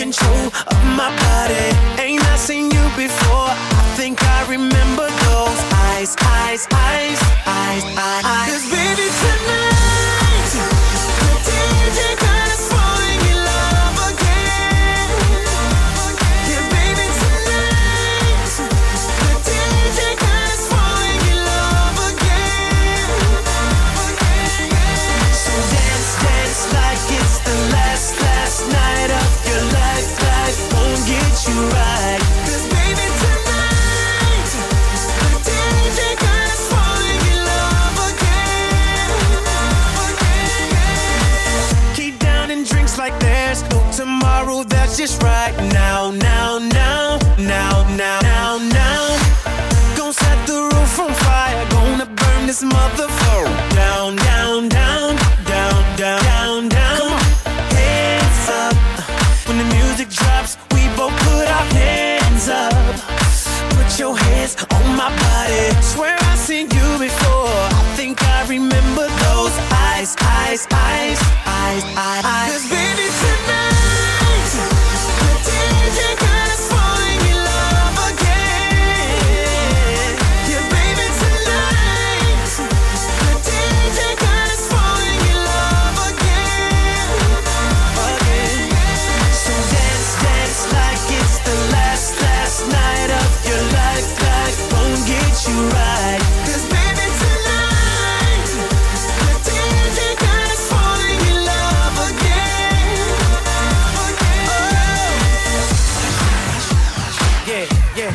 control of my body. Ain't I seen you before? I think I remember those eyes, eyes, eyes, eyes, eyes. 'Cause baby tonight, the DJ got us falling in love again. Yeah, baby tonight, the DJ got us falling in love again. So dance, dance like it's the last night of your life. Life won't get you right. 'Cause baby tonight, the DJ got us falling in love again. Keep downing drinks like there's no tomorrow. That's just right now, now, now, now, now, now, now. Gonna set the roof on fire. Gonna burn this motherfucker down, down, down, down, down, down, down. Come on. Hands up. When the music drops, we both put our hands up. Put your hands on my body. Swear I've seen you before. I think I remember those eyes, eyes, eyes, eyes, eyes. 'Cause baby tonight, the DJ got us falling in love again. Yeah, baby tonight, the DJ got us falling in love again. So dance, dance like it's the last night of your life. Life won't get you right. 'Cause baby tonight, the DJ got us falling in love again. Yeah, yeah.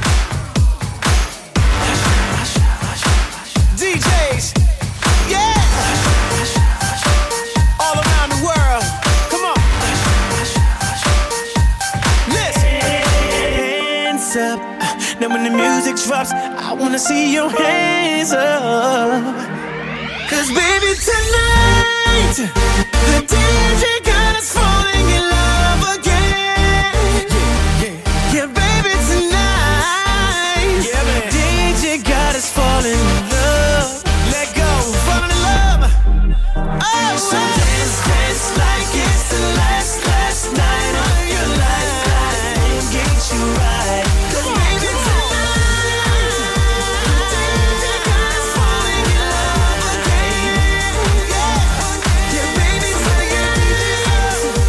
DJs, yeah. All around the world, come on. Listen. Hands up. Now when the music drops, I wanna see your hands up. 'Cause baby tonight, the DJ got us falling in love again. Yeah, baby tonight, DJ got us falling in love. Let go, falling in love. Oh, so dance, dance like it's the last night of your life. Life get you right. 'Cause baby tonight, the DJ got us falling in love again. Yeah, baby tonight,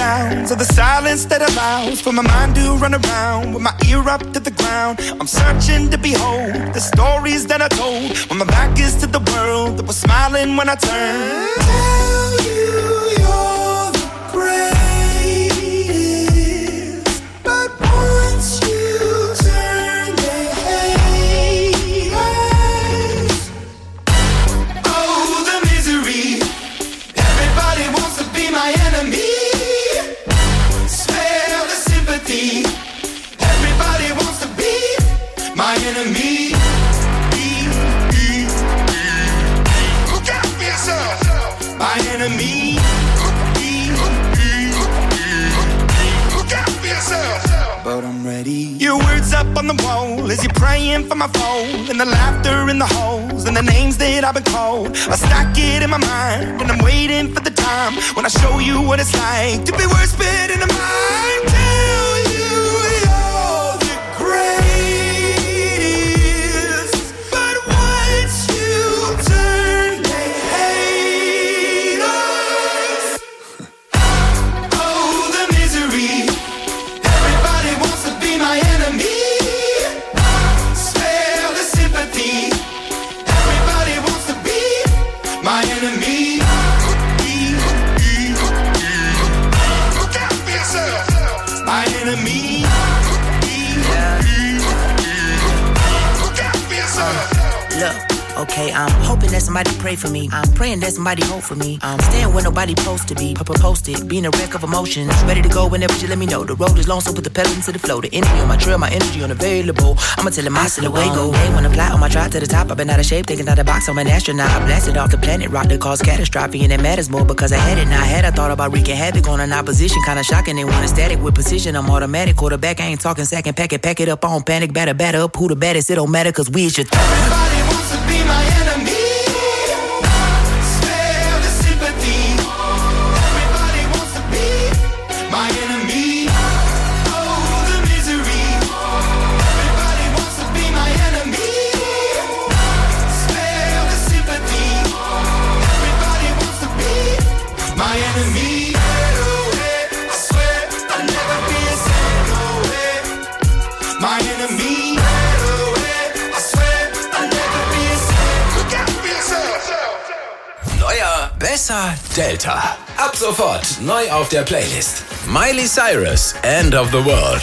sounds of the silence that allows for my mind to run around with my ear up to the ground. I'm searching to behold the stories that I told when my back is to the world that was smiling when I turned. Tell you you're the greatest, but once you turn they hate us. Oh, the misery. Everybody wants to be my enemy. Spare the sympathy. Everybody wants to be my enemy. Look out for yourself. My enemy. Look out for yourself. But I'm ready. Your words up on the wall as you're praying for my phone, and the laughter in the holes and the names that I've been called. I stack it in my mind and I'm waiting for the time when I show you what it's like to be worse fit in the mind. Tell you you're the greatest, but once you turn they hate us. Oh, the misery. Everybody wants to be my enemy. Spare the sympathy. Everybody wants to be my enemy. Look out for yourself. My enemy. Look out for yourself. Look, okay, I'm hoping that somebody pray for me. I'm praying that somebody hope for me. I'm staying where nobody supposed to be. Posted, being a wreck of emotions. Ready to go whenever you let me know. The road is long, so put the pedal into the flow. The energy on my trail, my energy unavailable. I'ma tell him I still away go. They wanna fly on my drive to the top. I've been out of shape, thinking out the box. I'm an astronaut. I blasted off the planet, rock that caused catastrophe, and it matters more because I had it. Now I had I thought about wreaking havoc on an opposition. Kinda shocking, they want a static with precision. I'm automatic, quarterback. I ain't talking second pack it up on panic. Batter up. Who the baddest? It don't matter, cause we is your Everybody wants to be my enemy. Spare the sympathy. Everybody wants to be my enemy. Oh, the misery. Everybody wants to be my enemy. Spare the sympathy. Everybody wants to be my enemy. I swear I'll never be a sad no way. My enemy. Neuer, besser, Delta. Ab sofort neu auf der Playlist. Miley Cyrus, End of the World.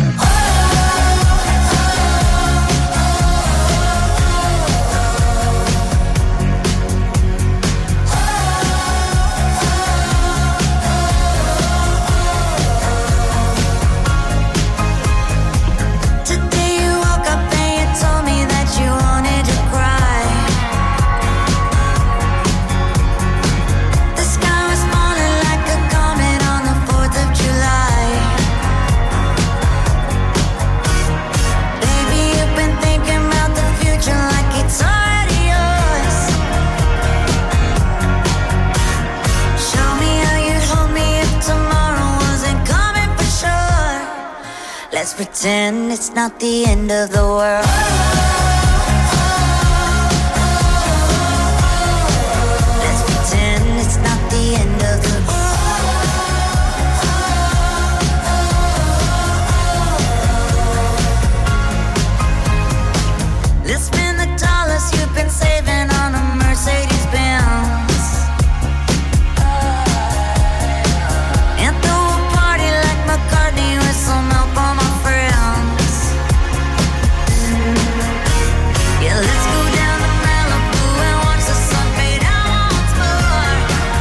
Let's pretend it's not the end of the world. Let's pretend it's not the end of the world. Let's spend the dollars you've been saving on a Mercedes Benz. And throw a party like McCartney with some help on my friends. Yeah, let's go down to Malibu and watch the sun fade out once more.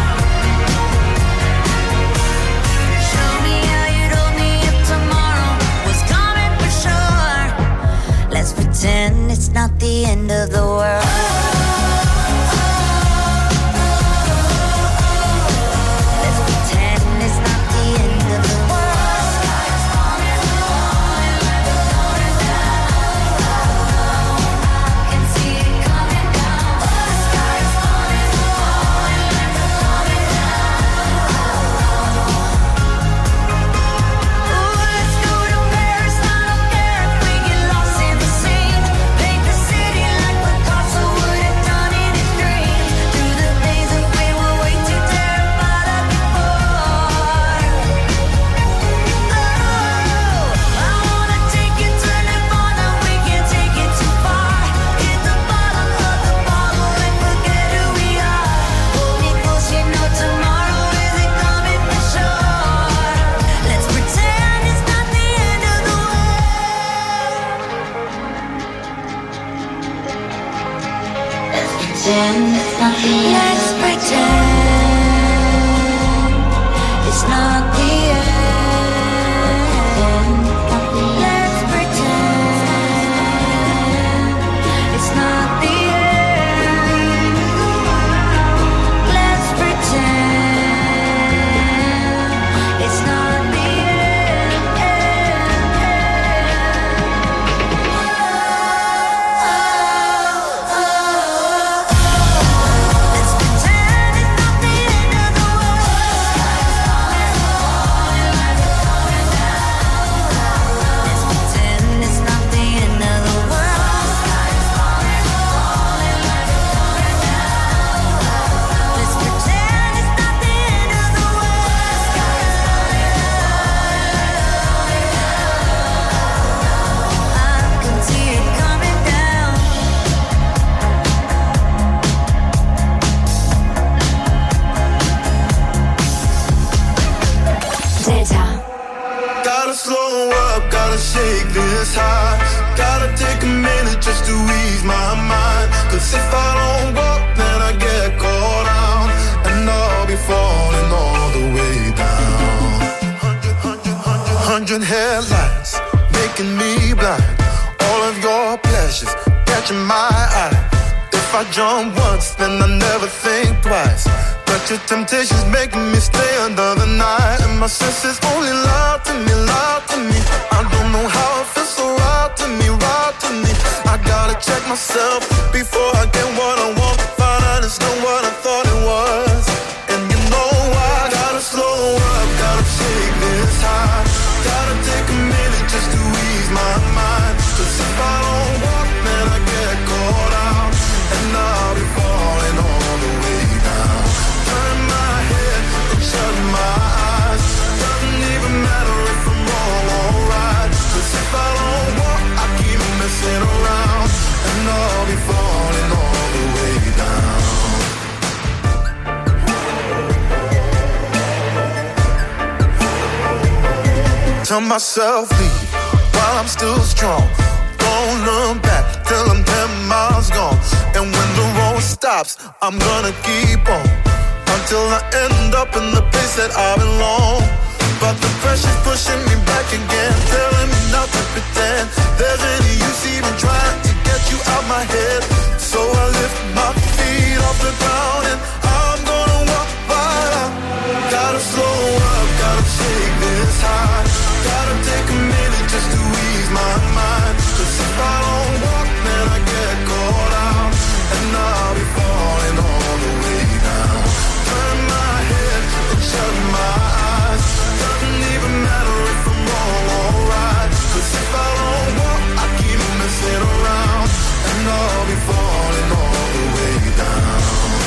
Show me how you'd hold me if tomorrow was coming for sure. Let's pretend it's not the end of the world. Would pretend it's not the end. Let's pretend it's not the end. Let's pretend it's not the end. Let's pretend it's not the shake this high. Gotta take a minute just to ease my mind. Cause if I don't walk, then I get caught out, and I'll be falling all the way down. 100 headlights making me blind. All of your pleasures catching my eye. If I jump once, then I never think twice. But your temptation's making me stay another night, and my senses only lie to me, lie to me. I don't know how it feels so right to me, right to me. I gotta check myself before I get what I want. Find out it's not what I thought it was. And you know I gotta slow up, gotta shake this high. Gotta take a minute just to ease my mind. Cause if I don't walk, then I get caught out, and I'll be falling all the way down. Turn my head and shut my eyes. Doesn't even matter if I'm wrong or right. Cause if I don't walk, I keep messing around, and I'll be falling all the way down. Tell myself leave while I'm still strong. Don't look back till I'm 10 miles gone. And when the road stops, I'm gonna keep on until I end up in the place that I belong. But the pressure's pushing me back again, telling me not to pretend there's any use even trying to get you out my head. So I lift my feet off the ground and I'm gonna walk right out. Gotta slow up, gotta shake this high. Gotta take a minute just to ease my mind. Cause if I don't walk, then I get caught out, and I'll be falling all the way down. Turn my head and shut my eyes. Doesn't even matter if I'm wrong or right. Cause if I don't walk, I keep messing around, and I'll be falling all the way down.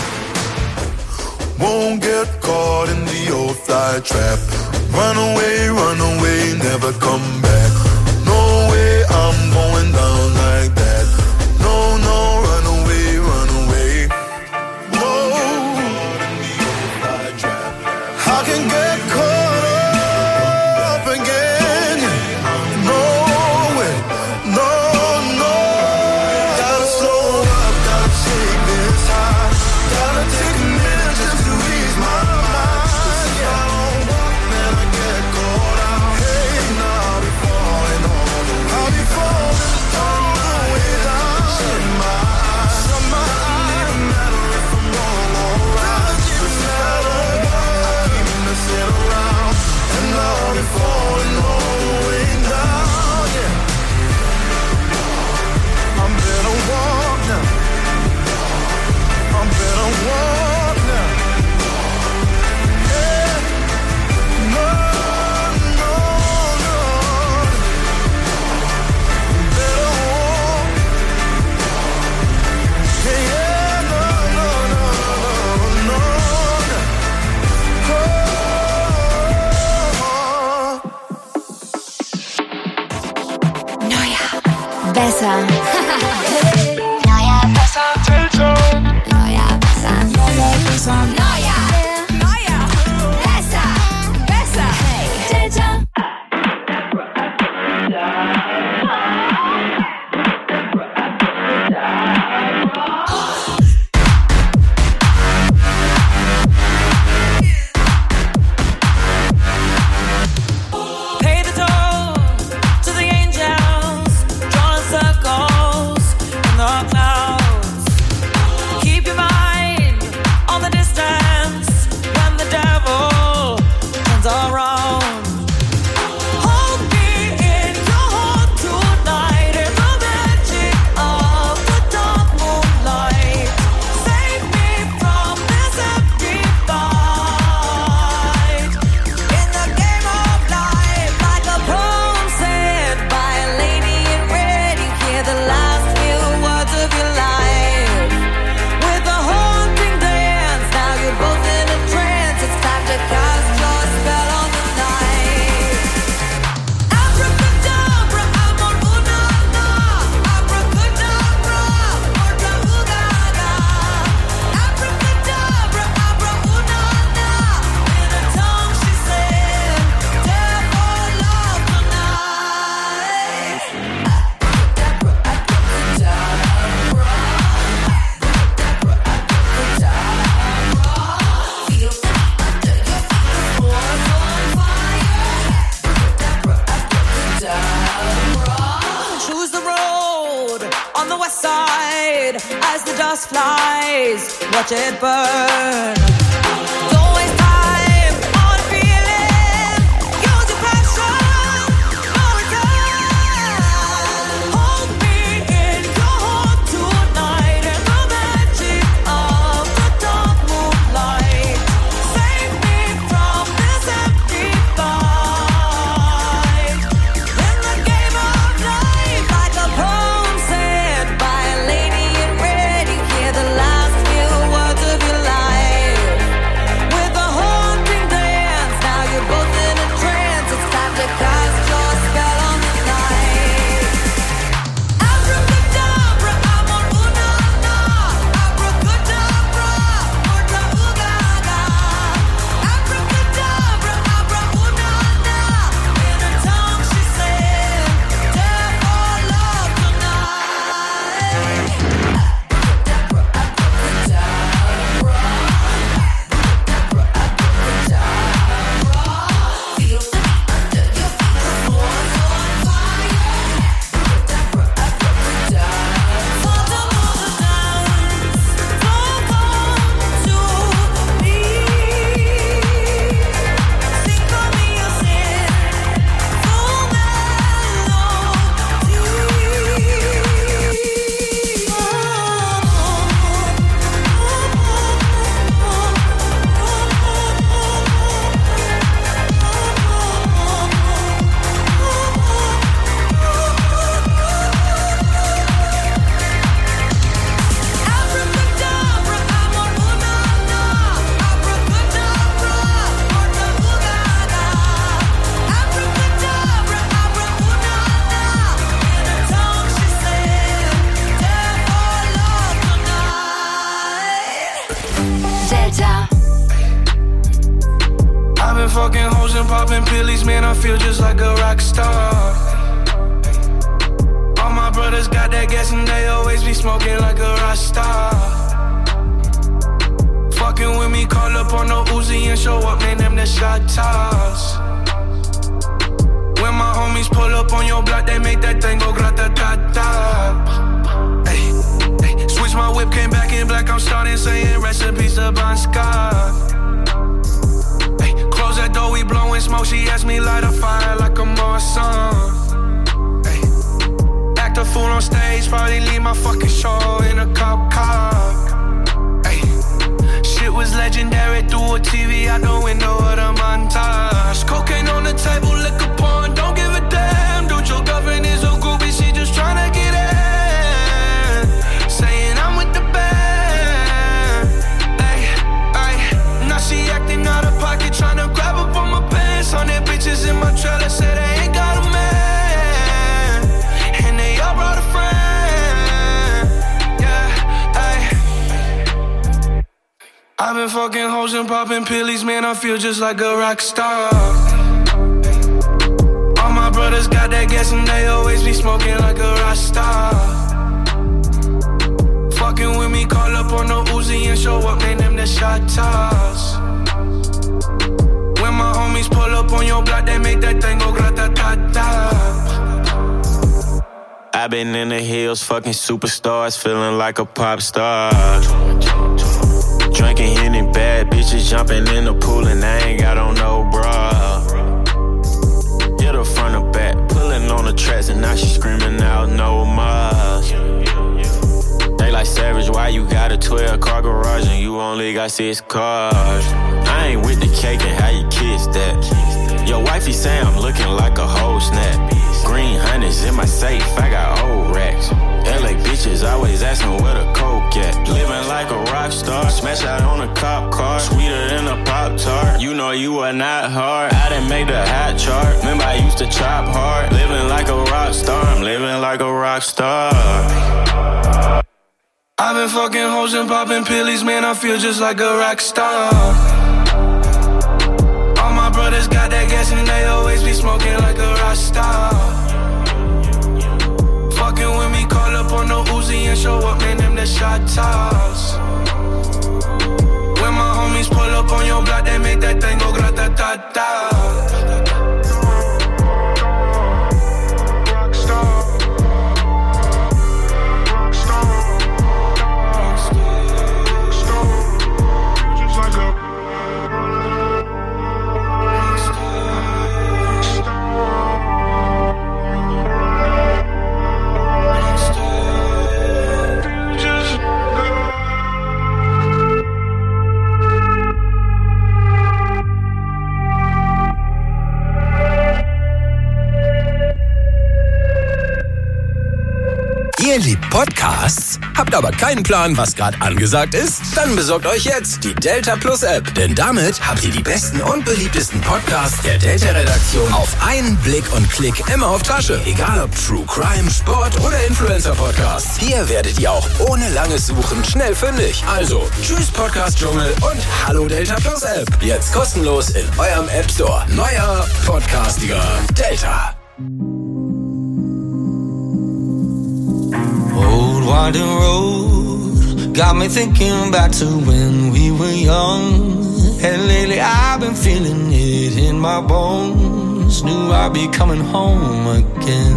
Won't get caught in the old fly trap. Run away, never come back. No way, I'm going down like that. No, no, run away, run away. No, I can get caught up again. No way, no, no. Gotta slow up, gotta shake this high. Gotta take a minute just to ease my mind. Cause if I don't walk, then I get caught out. Hey, and I'll be falling all the way. I'll be falling all the way down. Shut my eyes, shut my eyes. Doesn't even matter if I'm wrong or right. Cause if I don't walk, I keep messing around, and I'll be falling all the way down. Yeah, I'm better walk now. I'm better walk now. Yeah, no, no, no. Better walk. Yeah, yeah, no, no, no, no, no, no. Neuer, besser. Neuer, besser. Neuer, besser. Neuer, besser. Besser. Hey, Delta. on the west side. As the dust flies, watch it burn. Don't waste time on a feeling. Use your passion, no return. Hold me in your heart tonight in the magic of the dark moonlight. Save me from this empty fight. In the game of life, like a poem said by a lady in red, you hear the last few words of your life. With a haunting dance, now you're both in a trance. It's time to cast your spell on the night. Abracadabra, amor, una, abracadabra, morta, ugaga. Abracadabra, abra, una, in her tongue she said, death or love tonight. I've been fucking hoes and popping pillies, man, I feel just like a rock star. All my brothers got that gas and they always be smoking like a rock star. Fucking with me, call up on the Uzi and show up, man, them the shot toss. When my homies pull up on your block, they make that thing go grata-ta-ta. Ay, ay. Switch my whip, came back in black, I'm starting saying recipes to Bon Scott. Ay, close that door, we blowing smoke, she asked me light a fire like a Marsan. Ay, act a fool on stage, probably leave my fucking show in a cop car. Ay, shit was legendary, through a TV out the window of the montage. Cocaine on the table, liquor porn, don't give a damn. Dude, your girlfriend is a groupie, she just tryna get in. Saying I'm with the band. Ay, ay, now she acting out of pocket, tryna grab up on my pants. 100 bitches in my trailer, say they ain't got a man. And they all brought a friend. Yeah, ay. I've been fucking hoes and popping pillies, man, I feel just like a rock star. All my brothers got that gas and they always be smoking like a rock star. Fucking with me, call up on the Uzi and show up, man, them the shot toss. When my homies pull up on your block, they make that thing go grata-ta-ta. I've been in the hills, fucking superstars, feeling like a pop star. Drinking Henny, bad bitches jumping in the pool and I ain't got on no bra. Hit her front or back, pulling on the tracks and now she screaming out no more. They like Savage, why you got a 12-car garage and you only got 6 cars? I ain't with the cake and how you kiss that. Your wifey say I'm looking like a whole snap. Green honey's in my safe, I got old racks. LA bitches always asking where the coke at. Living like a rock star, smash out on a cop car. Sweeter than a Pop-Tart, you know you are not hard. I done made the hot chart, remember I used to chop hard. Living like a rock star, I'm living like a rock star. I've been fucking hoes and popping pillies, man, I feel just like a rock star. All my brothers got that gas and they always be smoking like a rock star. Fucking with me, call up on the Uzi and show up, man, them the shot toss. When my homies pull up on your block, they make that thing go grata-ta-ta. Podcasts. Habt aber keinen Plan, was gerade angesagt ist? Dann besorgt euch jetzt die Delta Plus App. Denn damit habt ihr die besten und beliebtesten Podcasts der Delta-Redaktion auf einen Blick und Klick immer auf Tasche. Egal ob True Crime, Sport oder Influencer-Podcasts. Hier werdet ihr auch ohne langes Suchen schnell fündig. Also, tschüss Podcast-Dschungel und hallo Delta Plus App. Jetzt kostenlos in eurem App Store. Neuer Podcastiger Delta. Old winding road got me thinking back to when we were young. And lately I've been feeling it in my bones. Knew I'd be coming home again.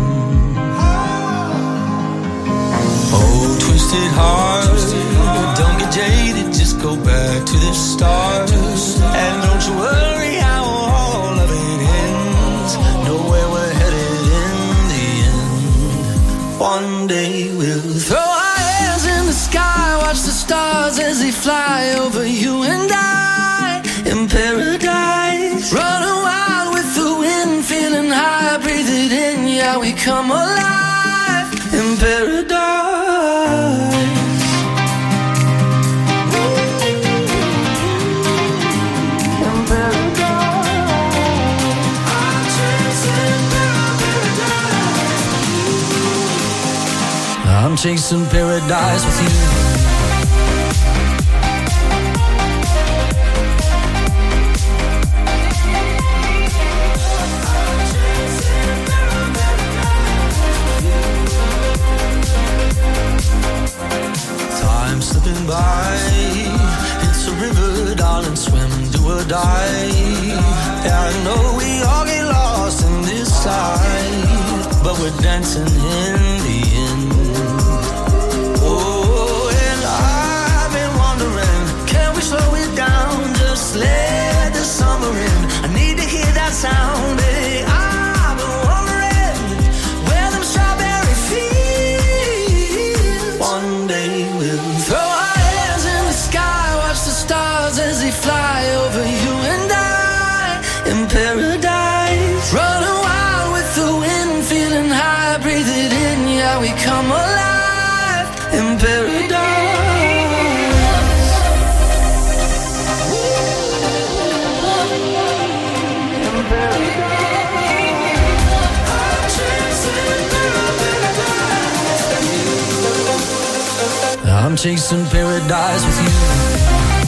Oh, twisted heart, don't get jaded, just go back to the start. And don't you worry how all of it ends. Know where we're headed in the end. One day we'll throw our hands in the sky, watch the stars as they fly over you and I. In paradise, running wild with the wind, feeling high, breathe it in, yeah, we come alive. In paradise. I'm chasing paradise with you. Time slipping by, it's a river, darling, swim, do or die. Yeah, I know we all get lost in this life, but we're dancing in the end. Oh, and I've been wondering, can we slow it down? Just let the summer in. I need to hear that sound, baby. I've been wondering where them strawberry fields. One day we'll throw our hands in the sky, watch the stars as they fly over you and I. In paradise, running wild with the wind, feeling high, breathe it in, yeah, we come alive. In paradise. I'm chasing paradise with you.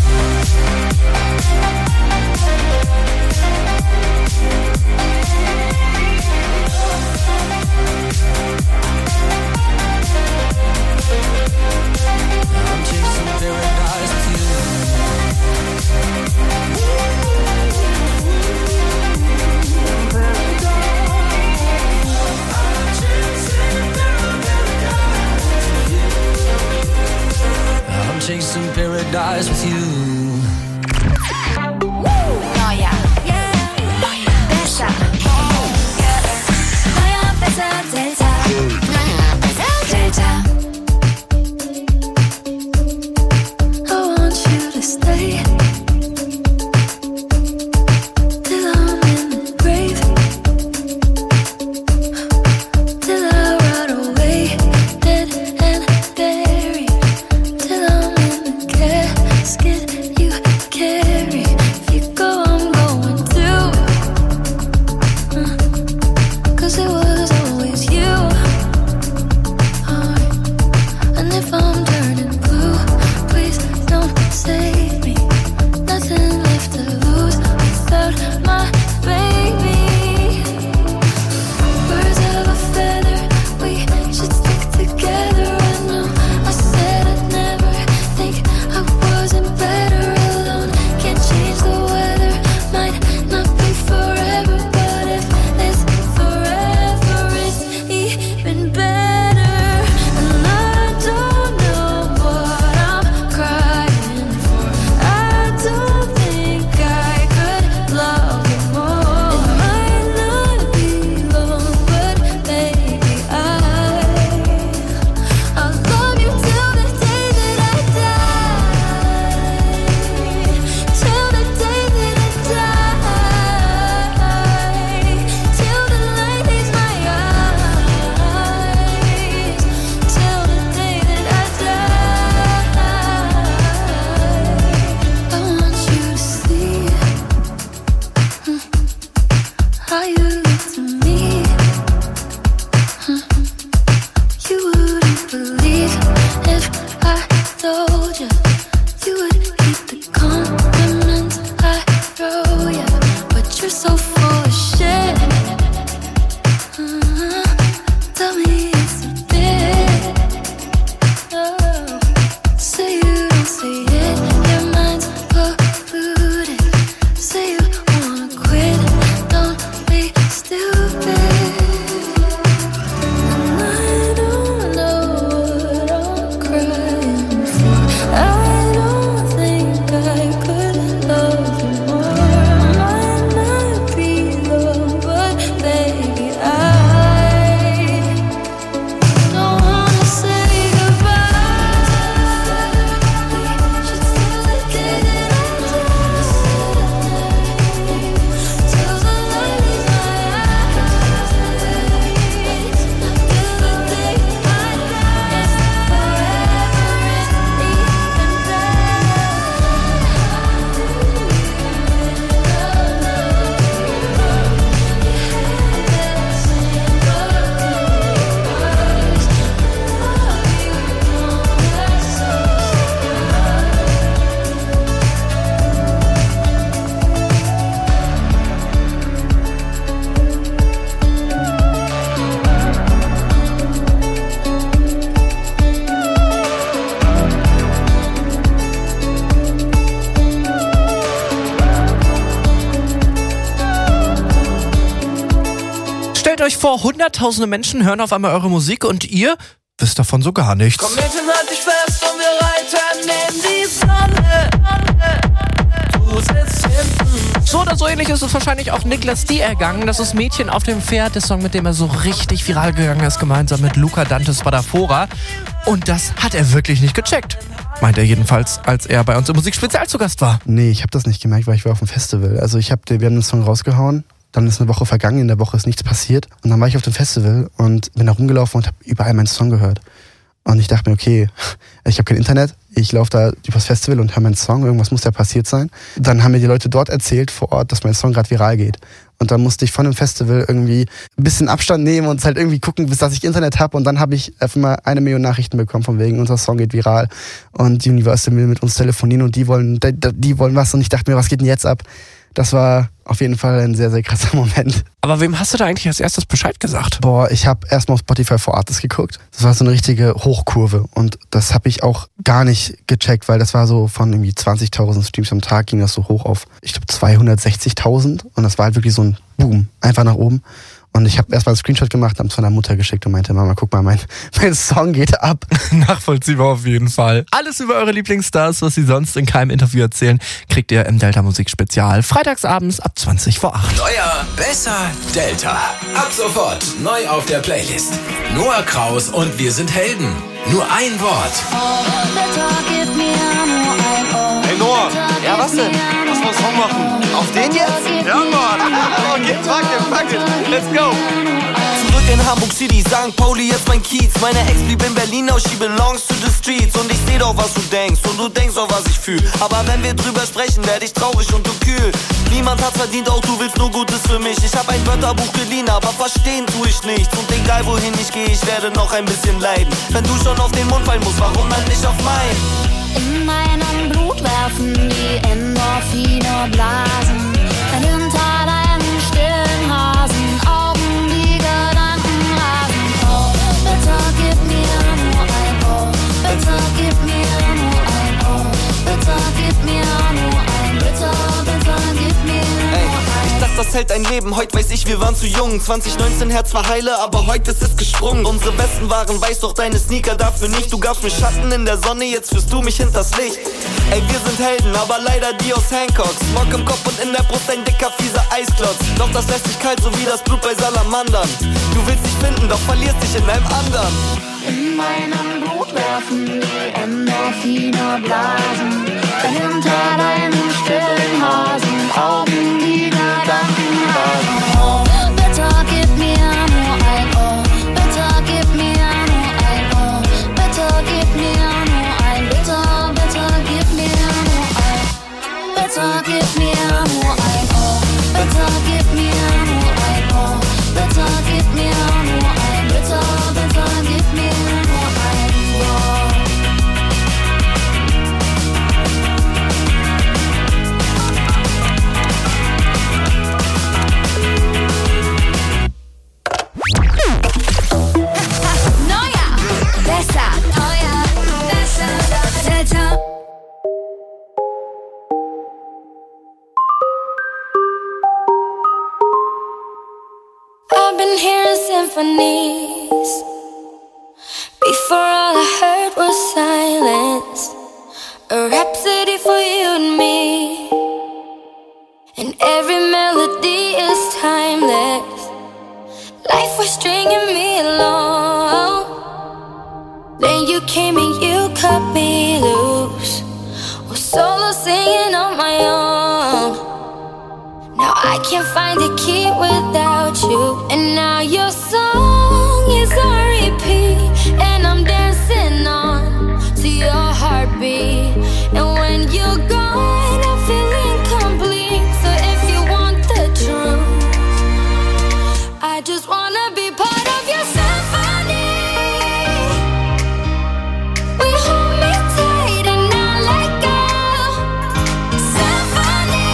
Chasing paradise with you. Neuer. Besser. Neuer, besser, Delta. Neuer, besser, Delta. I want you to stay till I'm in the grave, till I rot away, dead and buried, till I'm in the casket you carry. If you go, I'm going too. 'Cause it was always you. euch vor, hunderttausende Menschen hören auf einmal eure Musik und ihr wisst davon so gar nichts. Komm, Mädchen, halt dich fest und wir reiten in die Sonne. Du sitzt hinten. So oder so ähnlich ist es wahrscheinlich auch Niklas D. ergangen. Das ist Mädchen auf dem Pferd, der Song, mit dem er so richtig viral gegangen ist, gemeinsam mit Luca Dante Spadafora. Und das hat er wirklich nicht gecheckt. Meint er jedenfalls, als er bei uns im Musikspezial zu Gast war. Nee, ich habe das nicht gemerkt, weil ich war auf dem Festival. Also wir haben den Song rausgehauen, dann ist eine Woche vergangen, in der Woche ist nichts passiert. Und dann war ich auf dem Festival und bin da rumgelaufen und habe überall meinen Song gehört. Und ich dachte mir, okay, ich habe kein Internet, ich laufe da übers Festival und höre meinen Song, irgendwas muss ja passiert sein. Dann haben mir die Leute dort erzählt vor Ort, dass mein Song gerade viral geht. Und dann musste ich von dem Festival irgendwie ein bisschen Abstand nehmen und halt irgendwie gucken, bis dass ich Internet habe. Und dann habe ich einfach mal 1 Million Nachrichten bekommen von wegen, unser Song geht viral. Und Universal will mit uns telefonieren und die wollen was. Und ich dachte mir, was geht denn jetzt ab? Das war auf jeden Fall ein sehr, sehr krasser Moment. Aber wem hast du da eigentlich als erstes Bescheid gesagt? Boah, ich habe erstmal auf Spotify for Artists geguckt. Das war so eine richtige Hochkurve und das habe ich auch gar nicht gecheckt, weil das war so von irgendwie 20.000 Streams am Tag ging das so hoch auf, ich glaube 260.000 und das war halt wirklich so ein Boom, einfach nach oben. Und ich habe erstmal einen Screenshot gemacht, habe es meiner Mutter geschickt und meinte, Mama, guck mal, mein Song geht ab. Nachvollziehbar auf jeden Fall. Alles über eure Lieblingsstars, was sie sonst in keinem Interview erzählen, kriegt ihr im Delta Musik Spezial. Freitagsabends ab 20 vor 8. Neuer, besser, Delta. Ab sofort neu auf der Playlist. Noah Kraus und Wir sind Helden. Nur ein Wort. Hey Noah, ja was denn? Lass mal einen Song machen. Auf den jetzt? Ja Mann. Okay, fuck it. Let's go. Zurück in Hamburg City, St. Pauli, jetzt mein Kiez. Meine Ex blieb in Berlin, now she belongs to the streets. Und ich seh doch, was du denkst und du denkst auch, was ich fühl. Aber wenn wir drüber sprechen, werd ich traurig und du kühl. Niemand hat's verdient, auch du willst nur Gutes für mich. Ich hab ein Wörterbuch geliehen, aber verstehen tu ich nichts. Und egal wohin ich gehe, ich werde noch ein bisschen leiden. Wenn du schon auf den Mund fallen musst, warum dann nicht auf meinen? In meinem Blut werfen die Endorphine-Blasen. Denn hinter deinen stillen Hasen Augen die Gedanken rasen. Oh, bitte gib mir nur ein Oh. Bitte gib mir nur ein Oh. Bitte gib mir nur ein Bitte gib mir nur ein. Ich dachte, das hält ein Leben, heute weiß ich, wir waren zu jung. 2019 Herz war heile, aber heute ist es gesprungen. Unsere Westen waren weiß, doch deine Sneaker dafür nicht. Du gabst mir Schatten in der Sonne, jetzt führst du mich hinters Licht. Ey, wir sind Helden, aber leider die aus Hancocks. Smog im Kopf und in der Brust ein dicker, fieser Eisklotz. Doch das lässt dich kalt, so wie das Blut bei Salamandern. Du willst dich finden, doch verlierst dich in einem anderen. In meinem Blut werfen die Endorphine-Blasen. Denn hinter deinen stillen Hasen Augen die Gedanken rasen. Oh, bitte gib mir nur ein Oh. Bitte gib mir nur ein Oh. Bitte gib mir nur ein Bitte gib mir nur ein. Bitte gib mir nur ein Oh. Bitte gib mir nur ein Oh. Bitte gib mir nur ein Bitte gib mir nur ein Oh. I've been hearing symphonies. Before all I heard was silence. A rhapsody for you and me. And every melody is timeless. Life was stringing me along. Then you came and you cut me loose. Was solo singing on my own. Now I can't find a key without you. And now your song is on repeat. And I'm dancing on to your heartbeat. And when you're gone, I feel incomplete. So if you want the truth, I just wanna be part of your symphony. We hold me tight and not let go. Symphony,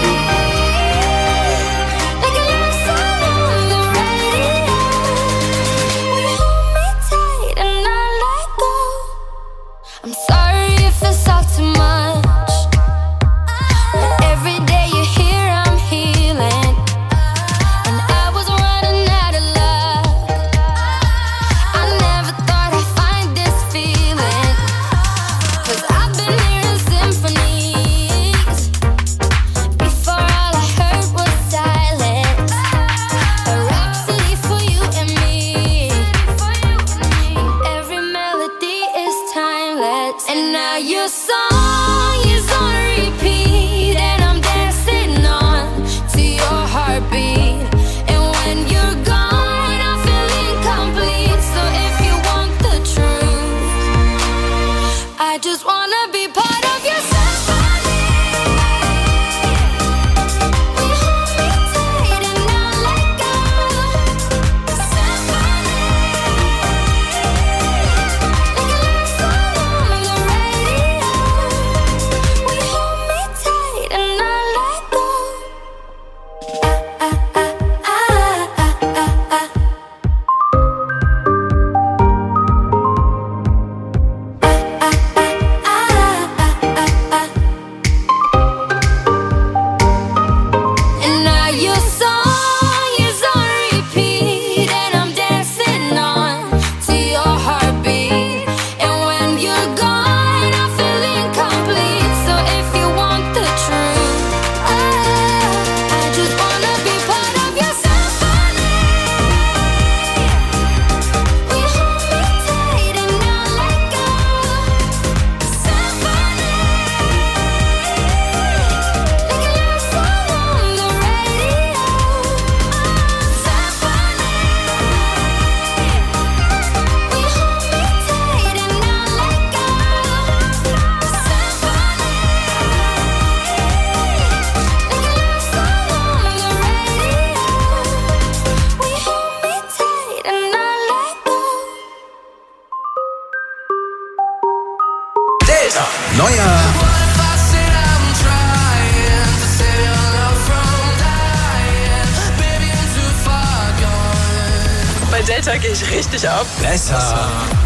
like a love song on the radio. We hold me tight and not let go. I'm sorry if it's all too much, but every day you're here I'm healing. And I was running out of love. And now your song is on repeat, and I'm dancing on to your heartbeat. And when you're gone, I feel incomplete. So if you want the truth, I just wanna be part of your symphony. We hold me tight and not let go. Symphony, like a love song on the radio. We hold me tight and not let go. And now your song is on repeat, and I'm dancing on to your heartbeat. And when you're gone, I feel incomplete. So if you want the truth, I just wanna be part of your symphony. We hold me tight and not let go. Symphony, like a love song on the radio. Symphony, we hold me tight and not let go. Symphony, like a love song on the radio. We hold me tight and not let go. Delta. Neuer Bei Delta gehe ich richtig ab. besser.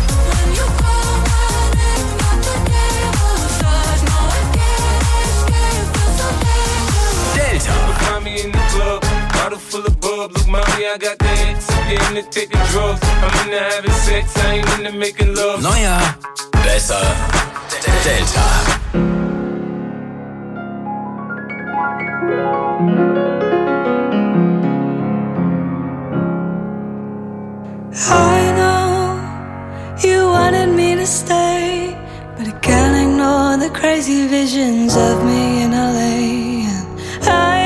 Delta. Find me in the club, bottle full of bub. Look, mommy, I got the X. I'm getting to taking drugs. I'm into having sex, I ain't into making love. Neuer, besser. Delta. I know you wanted me to stay, but I can't ignore the crazy visions of me in LA. And I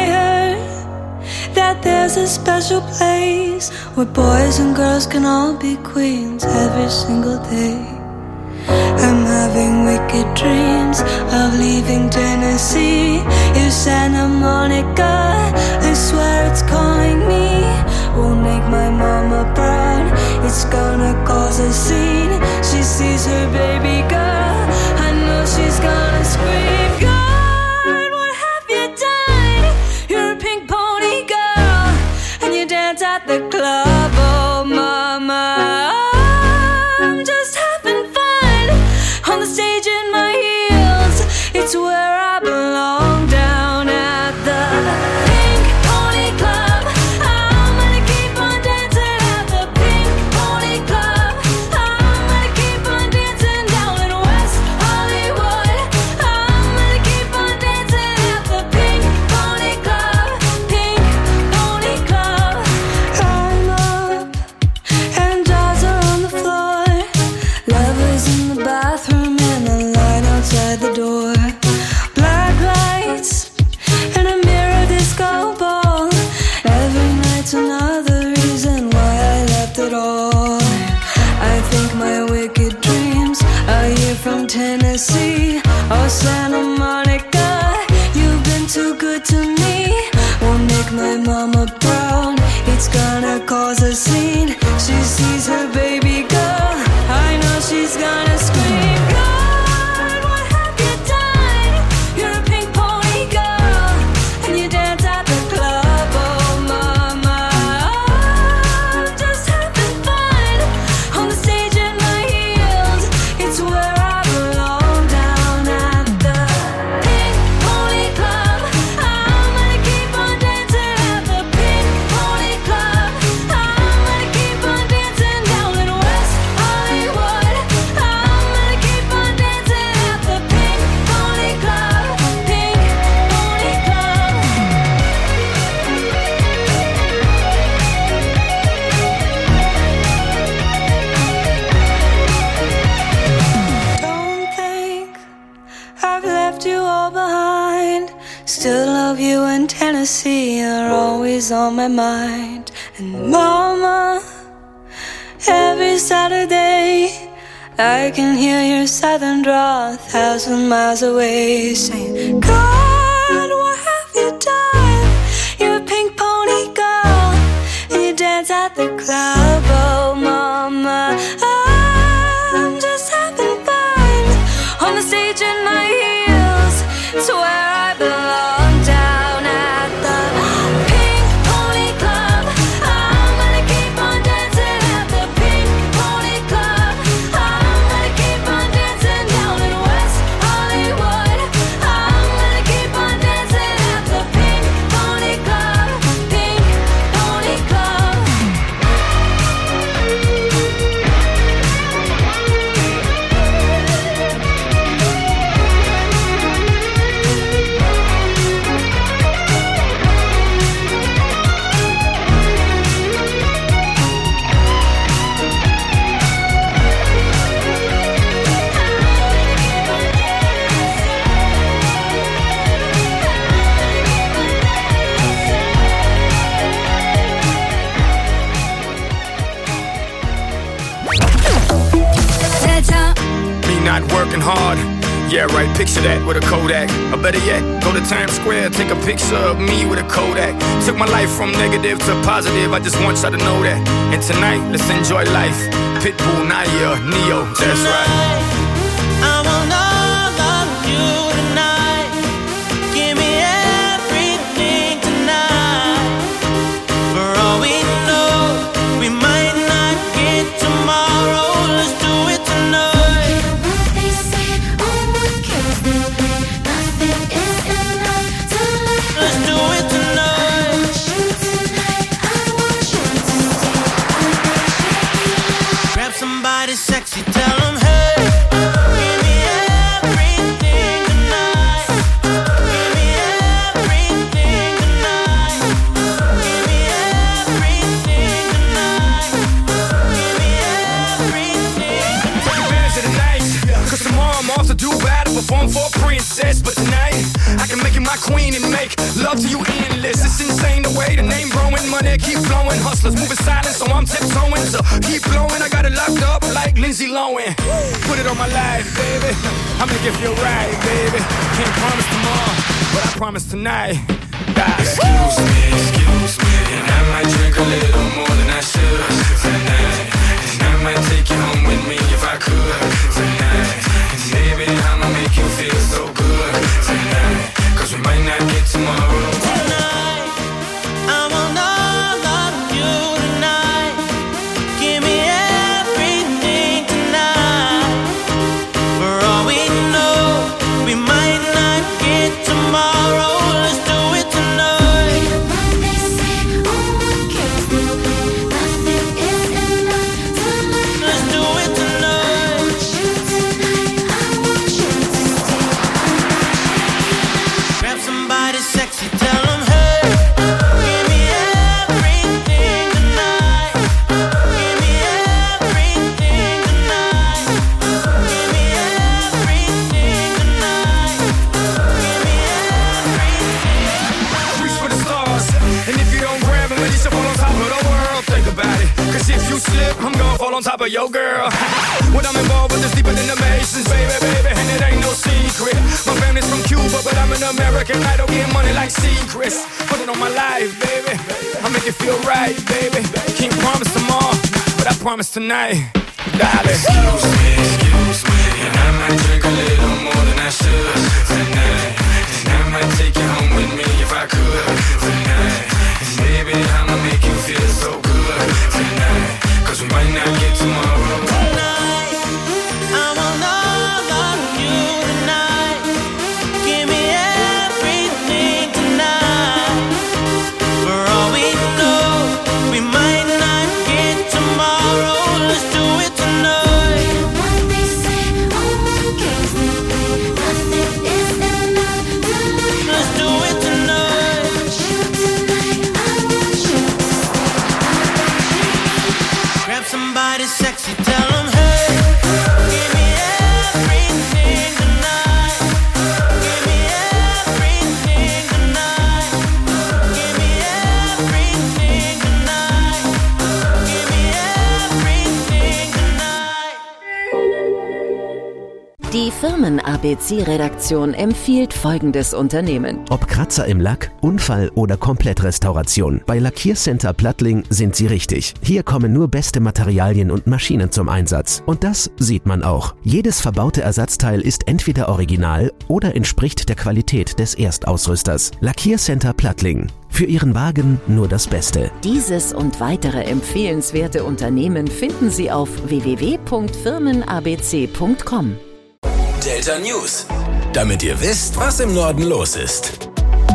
heard that there's a special place where boys and girls can all be queens every single day. I'm having wicked dreams of leaving Tennessee. If Santa Monica, I swear it's calling me. Won't make my mama proud, it's gonna cause a scene. She sees her baby girl, I know she's gonna scream. God, what have you done? You're a pink pony girl, and you dance at the club. Oh mama, I'm just having fun on the stage in my heels. It's where I belong, down at the Pink Pony Club. I'm gonna keep on dancing at the Pink Pony Club. I'm gonna keep on dancing down in West Hollywood. I'm gonna keep on dancing at the Pink Pony Club. Pink Pony Club. I'm up and dolls are on the floor. Lovers in the bathroom and the light outside the door. Black lights and a mirror disco ball. Every night's another reason why I left it all. I think my wicked dreams are here from Tennessee. Oh, Santa Monica, you've been too good to me. Won't make my mama proud, it's gonna cause a scene. She sees her baby girl, I know she's gonna scream. God, what have you done? You're a pink pony girl, and you dance at the club. Oh mama, I'm just having fun on the stage in my heels. It's where I belong, down at the Pink Pony Club. I'm gonna keep on dancing at the Pink Pony Club. I'm gonna still love you in Tennessee. You're always on my mind. And mama, every Saturday I can hear your southern drawl 1,000 miles away, saying, God, what have you done? You're a pink pony girl, and you dance at the club. Oh mama, I'm just having fun on the stage in my heels. It's where I belong, down at the Pink Pony Club. I'm gonna keep on dancing at the Pink Pony Club. I'm gonna keep on dancing down in West Hollywood. I'm gonna keep on dancing at the Pink Pony Club. Pink Pony Club. Me not working hard. Yeah, right, picture that with a Kodak. Or better yet, go to Times Square, take a picture of me with a Kodak. Took my life from negative to positive, I just want y'all to know that. And tonight, let's enjoy life. Pitbull, Naya, Neo, that's right. I want all of you tonight. Give me everything tonight. For all we know, we might not get tomorrow. Let's do it tonight. Let's do it tonight. Grab somebody sexy, tell them, hey, give me everything tonight. Give me everything tonight. Give me everything tonight. Give me everything. Take advantage of the night, cause tomorrow I'm off to Dubai to perform for a princess. But tonight, I can make you my queen and make love to you endless. It's insane the way the name growing, money keep flowing. Hustlers moving silent, so I'm tiptoeing. So keep blowing, I got it locked up like Lindsay Lohan. Put it on my life, baby. I make it feel right, baby. Can't promise tomorrow, but I promise tonight. Excuse me, and I might drink a little more than I should tonight. And I might take you home with me if I could tonight. And baby, I'ma make you feel so good tonight. Cause we might not get tomorrow. Tonight, I want all of you tonight. Give me everything tonight. For all we know, we might not get tomorrow. Let's do it tonight. Let's do it tonight. Grab somebody sexy, tell them, hey, give me everything tonight. Give me everything tonight. Give me everything tonight. Give me everything. Reach for the stars, and if you don't grab them, then you should fall on top of the world. Think about it, cause if you slip, I'm gonna fall on top of your girl. What I'm involved with is deeper than the Masons, baby, baby, and it ain't no secret. My family's from Cuba, but I'm an American. I don't get money like secrets. Put it on my life, baby. I make it feel right, baby. Can't promise tomorrow, but I promise tonight. Darling. Excuse me, and I might drink a little more than I should tonight. And I might take you home with me if I could tonight. And baby, I'ma make you feel so good tonight. Cause we might not get tomorrow. Tonight, I want all of you tonight. Give me everything tonight. For all we know, we might not get tomorrow. Let's do it tonight. Let's do it tonight. Grab somebody sexy, tell them, hey, give me everything tonight. Give me everything Die Firmen-ABC-Redaktion empfiehlt folgendes Unternehmen. Ob Kratzer im Lack, Unfall oder Komplettrestauration. Bei Lackiercenter Plattling sind Sie richtig. Hier kommen nur beste Materialien und Maschinen zum Einsatz. Und das sieht man auch. Jedes verbaute Ersatzteil ist entweder original oder entspricht der Qualität des Erstausrüsters. Lackiercenter Plattling. Für Ihren Wagen nur das Beste. Dieses und weitere empfehlenswerte Unternehmen finden Sie auf www.firmenabc.com. Delta News, damit ihr wisst, was im Norden los ist.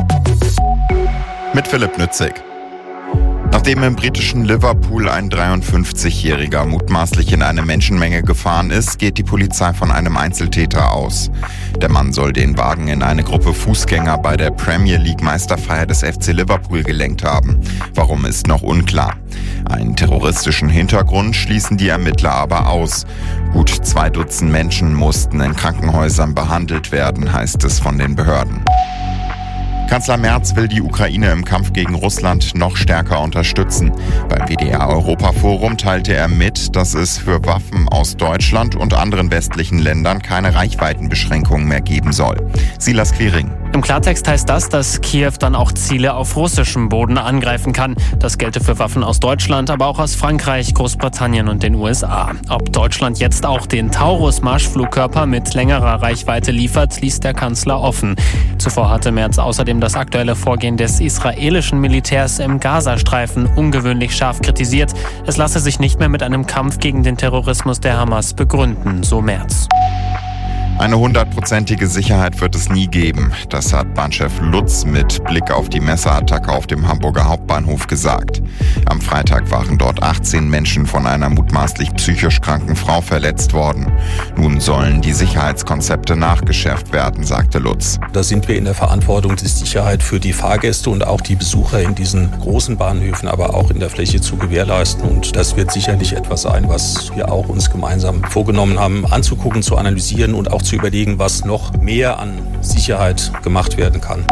Mit Philipp Nützig. Nachdem im britischen Liverpool ein 53-Jähriger mutmaßlich in eine Menschenmenge gefahren ist, geht die Polizei von einem Einzeltäter aus. Der Mann soll den Wagen in eine Gruppe Fußgänger bei der Premier League Meisterfeier des FC Liverpool gelenkt haben. Warum ist noch unklar. Einen terroristischen Hintergrund schließen die Ermittler aber aus. Gut 2 Dutzend Menschen mussten in Krankenhäusern behandelt werden, heißt es von den Behörden. Kanzler Merz will die Ukraine im Kampf gegen Russland noch stärker unterstützen. Beim WDR-Europaforum teilte er mit, dass es für Waffen aus Deutschland und anderen westlichen Ländern keine Reichweitenbeschränkungen mehr geben soll. Silas Quiring. Im Klartext heißt das, dass Kiew dann auch Ziele auf russischem Boden angreifen kann. Das gelte für Waffen aus Deutschland, aber auch aus Frankreich, Großbritannien und den USA. Ob Deutschland jetzt auch den Taurus-Marschflugkörper mit längerer Reichweite liefert, ließ der Kanzler offen. Zuvor hatte Merz außerdem das aktuelle Vorgehen des israelischen Militärs im Gazastreifen ungewöhnlich scharf kritisiert. Es lasse sich nicht mehr mit einem Kampf gegen den Terrorismus der Hamas begründen, so Merz. Eine 100%ige Sicherheit wird es nie geben. Das hat Bahnchef Lutz mit Blick auf die Messerattacke auf dem Hamburger Hauptbahnhof gesagt. Am Freitag waren dort 18 Menschen von einer mutmaßlich psychisch kranken Frau verletzt worden. Nun sollen die Sicherheitskonzepte nachgeschärft werden, sagte Lutz. Da sind wir in der Verantwortung, die Sicherheit für die Fahrgäste und auch die Besucher in diesen großen Bahnhöfen, aber auch in der Fläche zu gewährleisten. Und das wird sicherlich etwas sein, was wir auch uns gemeinsam vorgenommen haben, anzugucken, zu analysieren und auch zu überlegen, was noch mehr an Sicherheit gemacht werden kann.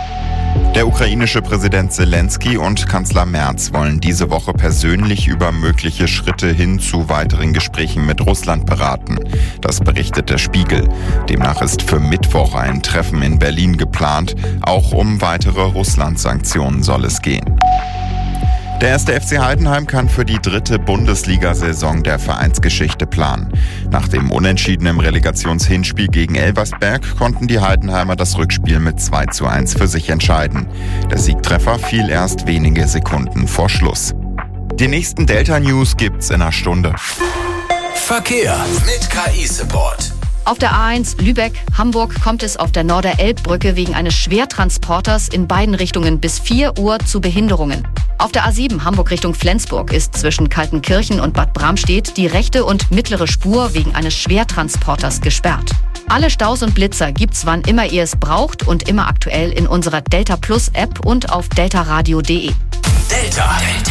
Der ukrainische Präsident Zelensky und Kanzler Merz wollen diese Woche persönlich über mögliche Schritte hin zu weiteren Gesprächen mit Russland beraten. Das berichtet der Spiegel. Demnach ist für Mittwoch ein Treffen in Berlin geplant. Auch um weitere Russland-Sanktionen soll es gehen. Der 1. FC Heidenheim kann für die 3. Bundesliga-Saison der Vereinsgeschichte planen. Nach dem Unentschieden im Relegationshinspiel gegen Elversberg konnten die Heidenheimer das Rückspiel mit 2:1 für sich entscheiden. Der Siegtreffer fiel erst wenige Sekunden vor Schluss. Die nächsten Delta-News gibt's in einer Stunde. Verkehr mit KI-Support. Auf der A1 Lübeck-Hamburg kommt es auf der Norder-Elb-Brücke wegen eines Schwertransporters in beiden Richtungen bis 4 Uhr zu Behinderungen. Auf der A7 Hamburg Richtung Flensburg ist zwischen Kaltenkirchen und Bad Bramstedt die rechte und mittlere Spur wegen eines Schwertransporters gesperrt. Alle Staus und Blitzer gibt's wann immer ihr es braucht und immer aktuell in unserer Delta Plus App und auf deltaradio.de. Delta.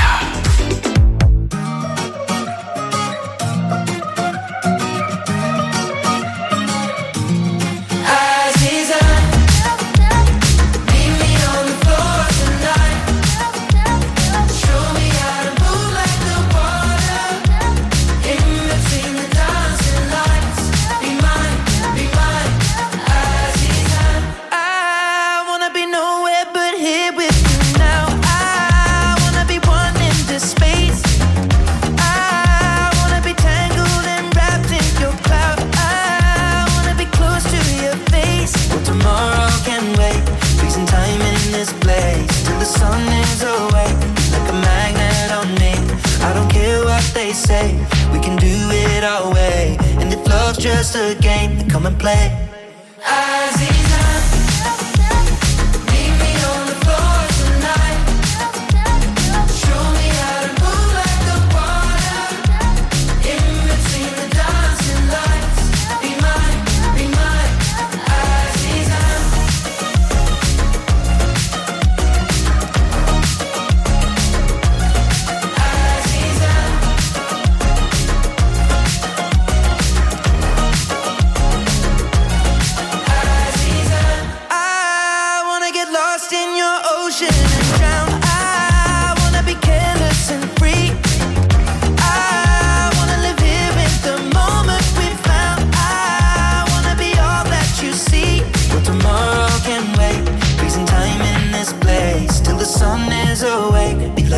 Just a game, then come and play.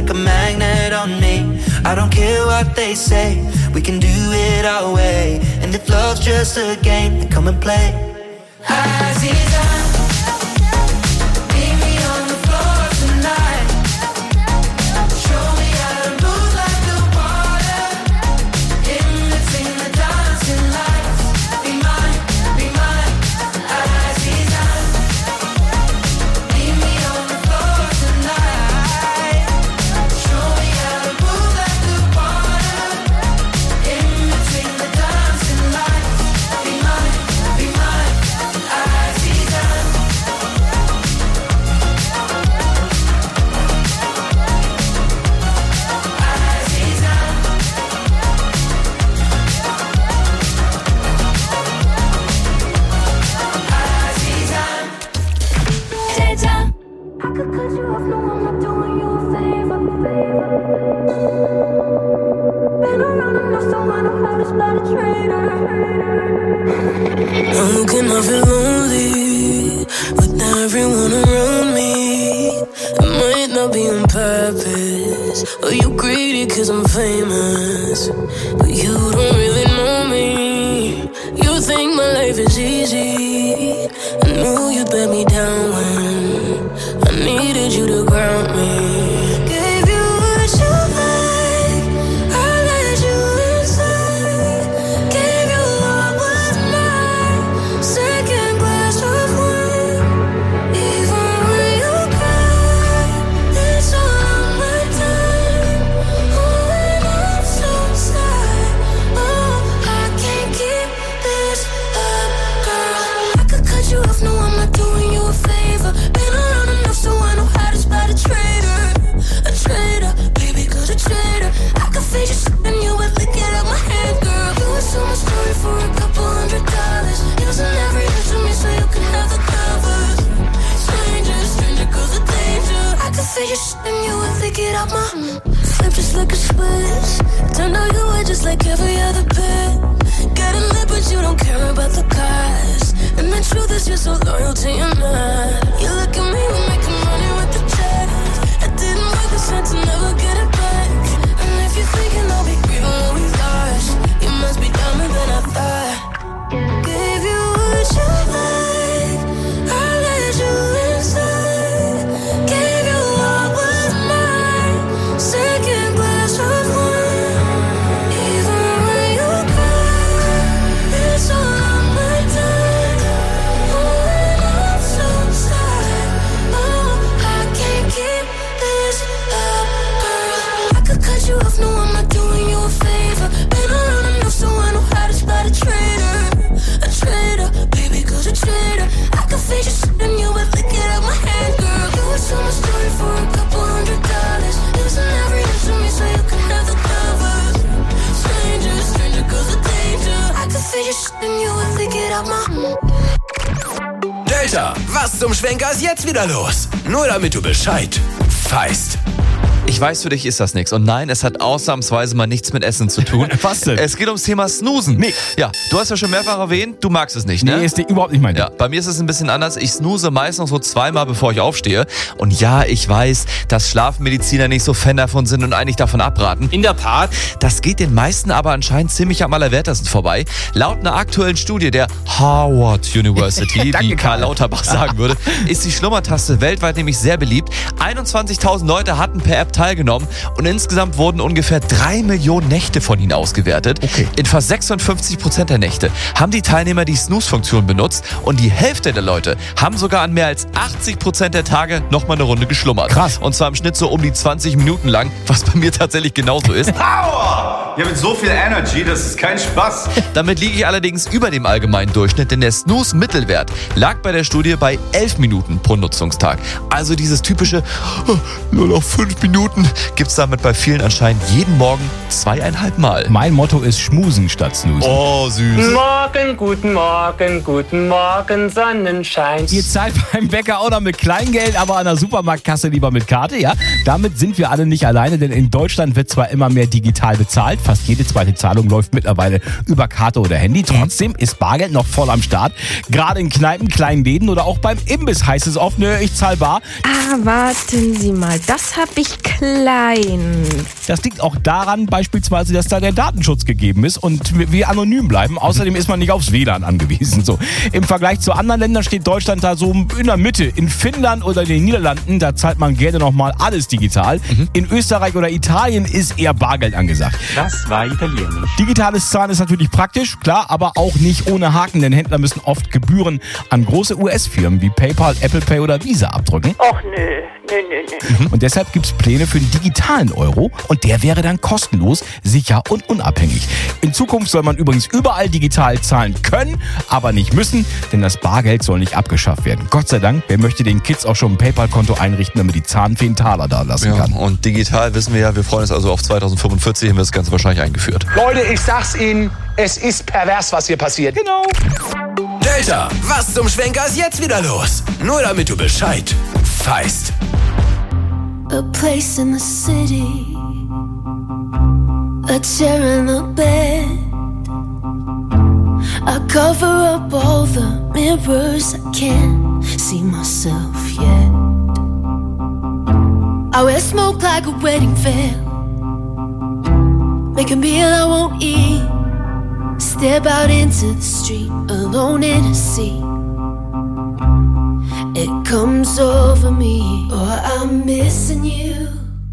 like a magnet on me. I don't care what they say, we can do it our way. And if love's just a game, then come and play. Azizan, meet me on the floor tonight. Show me how to move like the water in between the dancing lights. Be mine, Azizan. Meet me on the floor tonight. Show me how to move like the water in between the dancing lights. Be mine, Azizan. Daytime. I could cut you off, no, I'm not doing you a favor. Been around enough, so I know how to spot a traitor. I'm looking, I feel lonely with everyone around me. It might not be on purpose, or you greedy cause I'm famous, but you don't really know me. You think my life is easy. I knew you'd let me down when I needed you to ground me. Gave you what you like, I let you inside. Gave you what was mine, second glass of wine. Even when you cry, it's all on my time. Oh, and I'm so sad. Oh, I can't keep this up, girl. I could cut you off, no, I'm not doing you a favor. Been around enough, so I know how to spot a traitor. A traitor, baby, cause a traitor. I could face you and you would lick it out my hand, girl. You would sell my story for $200. Using every inch of me so you can have the covers. Stranger, cause the danger. I could face you and you would lick it out my flip just like a switch. Turned out you were just like every other bit. Got a lip but you don't care about the cost. And the truth is you're so loyal to your man. You look at me, we're making money with the checks. I didn't work a cent to never get it back. And if you're thinking I'll be grieving what we lost, you must be dumber than I thought. Gave you what you like, I let you inside. Gave you what was mine, second glass of wine. Even when you cry, it's all on my time. Oh, and I'm so sad. Oh, I can't keep this up, girl. I could cut you off, no, I'm not doing you a favor. Been around enough, so I know how to spot a traitor. A traitor, baby, cause a traitor. I could face you and you would lick it out my hand, girl. You would sell my story for $200. Using every inch of me so you can have the covers. Stranger, cause the danger. I could face you and you would lick it out my Delta, was zum Schwenker ist jetzt wieder los? Nur damit du Bescheid weißt. Ich weiß, für dich ist das nichts. Und nein, es hat ausnahmsweise mal nichts mit Essen zu tun. Was denn? Es geht ums Thema Snoozen. Nee. Ja, du hast ja schon mehrfach erwähnt, du magst es nicht, ne? Nee, ist überhaupt nicht mein Ding. Ja, bei mir ist es ein bisschen anders. Ich snooze meist noch so 2-mal, bevor ich aufstehe. Und ja, ich weiß, dass Schlafmediziner nicht so Fan davon sind und eigentlich davon abraten. In der Tat. Das geht den meisten aber anscheinend ziemlich am allerwertesten vorbei. Laut einer aktuellen Studie der Harvard University, wie Karl Lauterbach sagen würde, ist die Schlummertaste weltweit nämlich sehr beliebt. 21.000 Leute hatten per App teilgenommen und insgesamt wurden ungefähr 3 Millionen Nächte von ihnen ausgewertet. Okay. In fast 56% der Nächte haben die Teilnehmer die Snooze-Funktion benutzt und die Hälfte der Leute haben sogar an mehr als 80% der Tage nochmal eine Runde geschlummert. Krass. Und zwar im Schnitt so um die 20 Minuten lang, was bei mir tatsächlich genauso ist. Power! Ja, mit so viel Energy, das ist kein Spaß. Damit liege ich allerdings über dem allgemeinen Durchschnitt, denn der Snooze-Mittelwert lag bei der Studie bei 11 Minuten pro Nutzungstag. Also dieses typische nur noch 5 Minuten gibt's damit bei vielen anscheinend jeden Morgen 2,5 Mal. Mein Motto ist Schmusen statt Snoozen. Oh, süß. Guten Morgen, Sonnenschein. Ihr zahlt beim Bäcker auch noch mit Kleingeld, aber an der Supermarktkasse lieber mit Karte, ja? Damit sind wir alle nicht alleine, denn in Deutschland wird zwar immer mehr digital bezahlt, Fast jede zweite Zahlung läuft mittlerweile über Karte oder Handy. Trotzdem ist Bargeld noch voll am Start. Gerade in Kneipen, kleinen Läden oder auch beim Imbiss heißt es oft, nö, ich zahl bar. Warten Sie mal, das hab ich klein. Das liegt auch daran beispielsweise, dass da der Datenschutz gegeben ist und wir anonym bleiben. Außerdem ist man nicht aufs WLAN angewiesen. So. Im Vergleich zu anderen Ländern steht Deutschland da so in der Mitte. In Finnland oder den Niederlanden, da zahlt man gerne nochmal alles digital. In Österreich oder Italien ist eher Bargeld angesagt. Das war italienisch. Digitales Zahlen ist natürlich praktisch, klar, aber auch nicht ohne Haken, denn Händler müssen oft Gebühren an große US-Firmen wie PayPal, Apple Pay oder Visa abdrücken. Och nö. Und deshalb gibt es Pläne für den digitalen Euro und der wäre dann kostenlos, sicher und unabhängig. In Zukunft soll man übrigens überall digital zahlen können, aber nicht müssen, denn das Bargeld soll nicht abgeschafft werden. Gott sei Dank, wer möchte den Kids auch schon ein PayPal-Konto einrichten, damit die Zahnfeen Taler da lassen kann. Und digital wissen wir ja, wir freuen uns also auf 2045, haben wir das Ganze wahrscheinlich eingeführt. Leute, ich sag's Ihnen, es ist pervers, was hier passiert. Genau. Delta, was zum Schwenker ist jetzt wieder los? Nur damit du Bescheid weißt. A place in the city, a chair in the bed. I cover up all the mirrors, I can't see myself yet. I wear smoke like a wedding veil, make a meal I won't eat. Step out into the street, alone in a sea. It comes over me, oh, I'm missing you.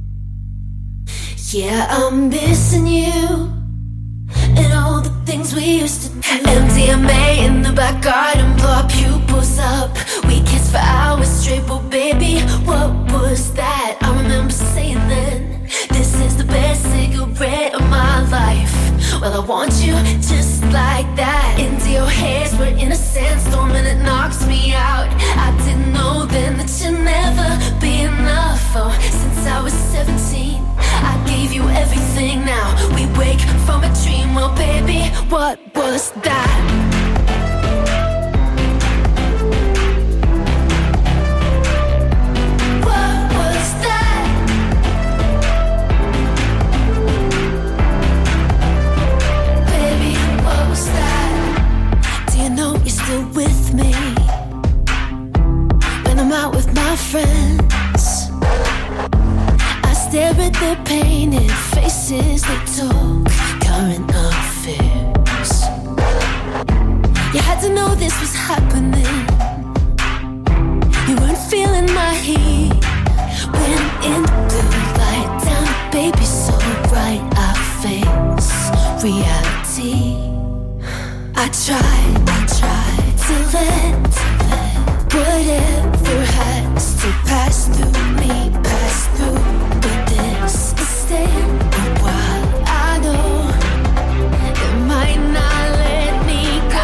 Yeah, I'm missing you. And all the things we used to do. MDMA in the back garden, blow our pupils up. We kissed for hours straight, but baby, what was that? I remember saying then, this is the best cigarette of my life. Well, I want you just like that. Into your hairs, we're in a sandstorm and it knocks me out. I didn't know then that you'd never be enough. Oh, since I was 17, I gave you everything. Now we wake from a dream. Well, baby, what was that? With me when I'm out with my friends, I stare at their painted faces. They talk current affairs. You had to know this was happening. You weren't feeling my heat when in the blue light down, baby, so bright I face reality. I tried to let whatever has to pass through me, pass through. But this is staying a while. I know it might not let me go.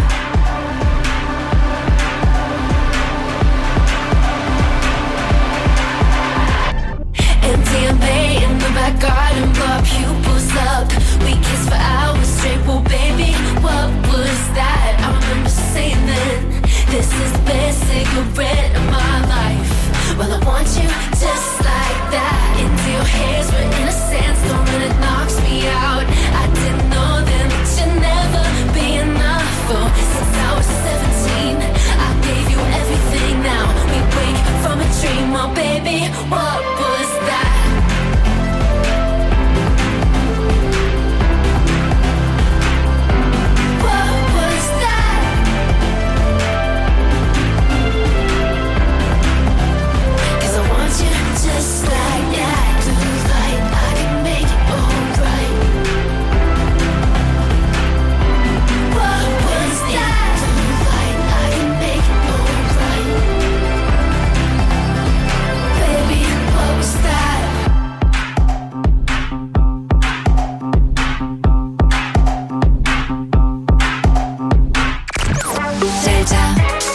MDMA in the back garden, blow our pupils up. We kiss for hours straight, well baby, what was that? I remember saying then, this is the best cigarette of my life. Well, I want you just like that. Into your hairs, we're in a sandstorm and it knocks me out. I didn't know then that you'd never be enough. Oh, since I was 17, I gave you everything. Now we wake from a dream. Well, baby, what was that? Just like that, blue light, I can make it alright. What was that? Blue light, I can make it alright. Baby, what was that? Delta.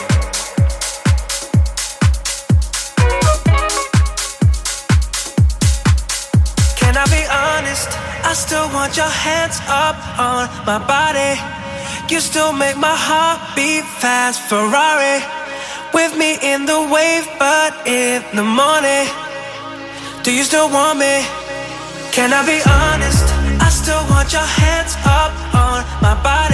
I still want your hands up on my body. You still make my heart beat fast. Ferrari with me in the wave, but in the morning. Do you still want me? Can I be honest? I still Put your hands up on my body.